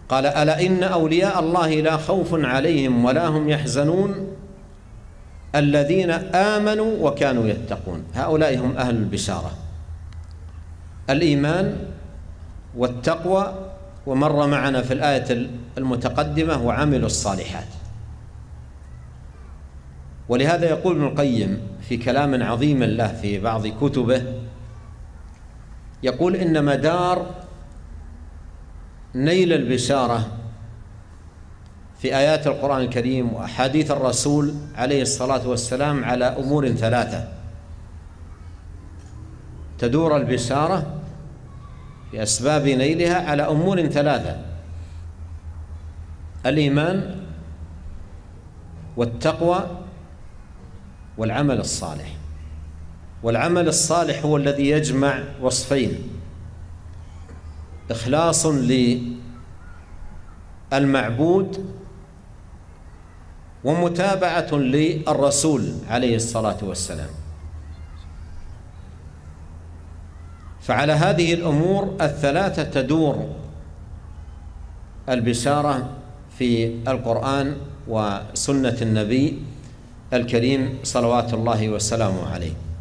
قال: ألا إن أولياء الله لا خوف عليهم ولا هم يحزنون الذين آمنوا وكانوا يتقون. هؤلاء هم أهل البشارة: الإيمان والتقوى، ومر معنا في الآية المتقدمة: وعملوا الصالحات. ولهذا يقول ابن القيم في كلام عظيم له في بعض كتبه، يقول: إن مدار نيل البشارة في آيات القرآن الكريم وأحاديث الرسول عليه الصلاة والسلام على أمور ثلاثة. تدور البشارة في أسباب نيلها على أمور ثلاثة: الإيمان والتقوى والعمل الصالح. والعمل الصالح هو الذي يجمع وصفين: إخلاص للمعبود ومتابعة للرسول عليه الصلاة والسلام. فعلى هذه الأمور الثلاثة تدور البشارة في القرآن وسنة النبي الكريم صلوات الله وسلامه عليه.